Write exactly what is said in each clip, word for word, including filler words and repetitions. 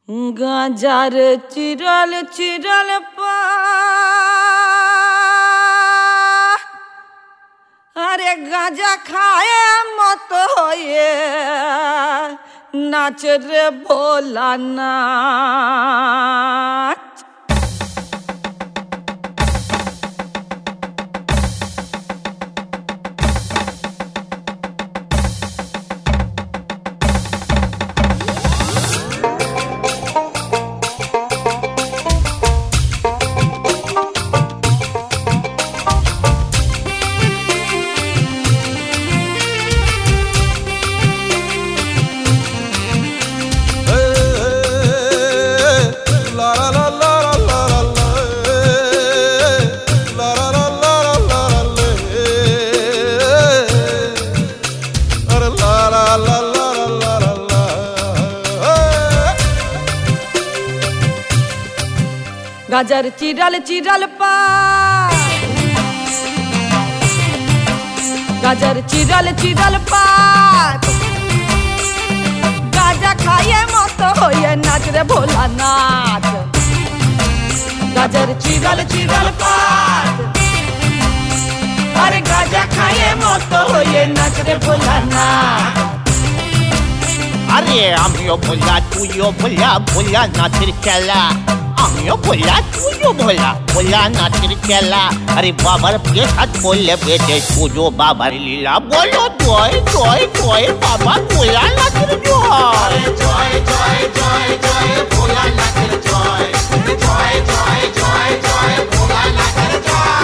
গাজার চিরল চিরল পা আরে গাজা খায় মত হয়ে নাচ রে ভোলা নাচ। গাজার চিরাল চিরাল পা গাজার চিরাল চিরাল পা গাজা খাইয়ে মত হয়ে নাচ রে ভোলা নাচ। গাজার চিরাল চিরাল পা আরে গাজা খাইয়ে মত হয়ে নাচ রে ভোলা নাচ। আরে আমিও ভোলা তুইও ভোলা ভোলা নাচের খেলা, আমিও ভোলা তুইও ভোলা ভোলা নাচের খেলা। আরে বাবার প্রসাদ বললে বেটে পুজো বাবার লীলা, বলো জয় জয় জয় বাবা ভোলা নাচের জয়। জয় জয় জয় জয় ভোলা নাচের জয়, জয় জয় জয় জয় ভোলা নাচের জয়।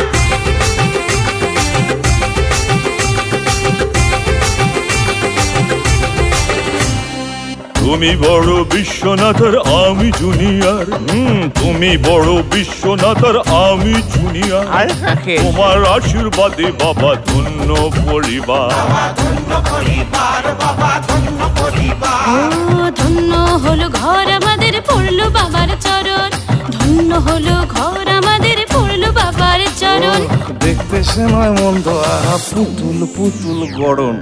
তুমি বড় বিশ্বনাথের আমি জুনিয়র, হুম তুমি বড় বিশ্বনাথের আমি জুনিয়র। তোমার আশীর্বাদে বাবা ধন্য পরিবার, ধন্য পরিবার বাবা ধন্য পরিবার। ধন্য হলো ঘর আমাদের পড়লো বাবার চরণ, ধন্য হলো ঘর আমাদের পড়লো বাবার চরণ। দেখতে সে নয় মন্দ, আহা পুতুল পুতুল গড়ন।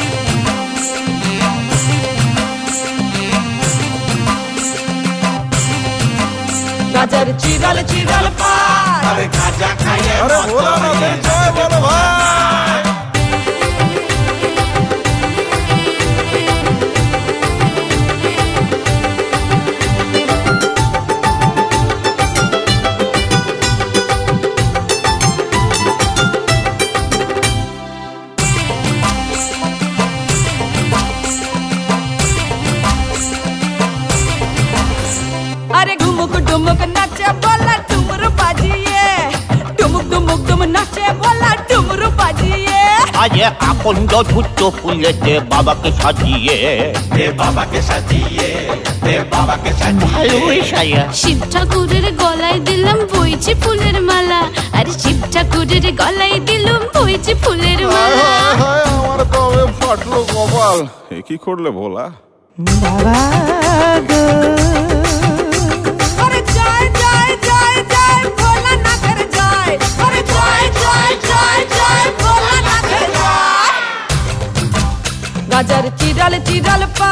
গাজার চিরাল চিরাল পা আরে গাজা খাইয়ে আরে ভোলা নাচের জয় বলো ভাই। अरे घुमुक डुमुक नाचे बोला डुमरू बाजिए, डुमुक डुमुक डुम नाचे बोला डुमरू बाजिए। আরে আকন্দ ধুচ্চ ফুলেতে বাবাকে সাজিয়ে, দে বাবাকে সাজিয়ে, দে বাবাকে সাজিয়ে। ভালোই সায়া। শিব ঠাকুরের গলায় দিলাম বইছি ফুলের মালা, আরে শিব ঠাকুরের গলায় দিলাম বইছি ফুলের মালা। হায় আমার কবে ফাটলো কপাল, এ কি করলে ভোলা? বাবা গো আরে জয় জয় জয় জয় ভোলা নাচের জয়, আরে জয় জয় জয় জয় ভোলা নাচের জয়। গাজার চিরাল চিরাল পা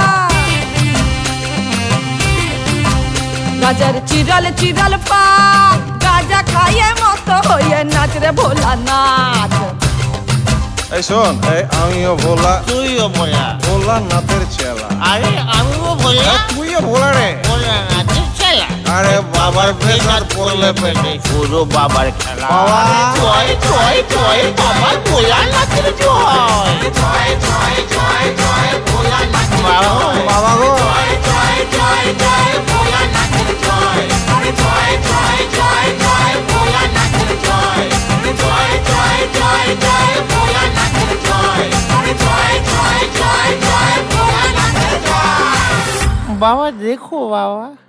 গাজার চিরাল চিরাল পা গাজা খাইয়ে মত হয়ে নাচ রে ভোলা নাচ। এই শোন, এই আমিও ভোলা তুইও ভোলা ভোলা নাচের চেলা। আরে আমিও ভোলা তুইও ভোলা রে। ভোলা নাচের খেলা। আরে বাবার প্রেসার পড়লে পেটে পুরো বাবার খেলা। বাবা। জয় জয় জয় বাবা ভোলা নাচের জয়। জয় জয় জয় জয় ভোলা নাচের জয়। বাবা গো। জয় জয় জয় জয় ভোলা নাচের জয়, আরে জয় জয় জয় জয় ভোলা নাচের জয়, জয় জয় জয় জয় ভোলা নাচের জয়, আরে জয় জয় জয় জয় ভোলা নাচের জয়। বাবা দেখো বাবা।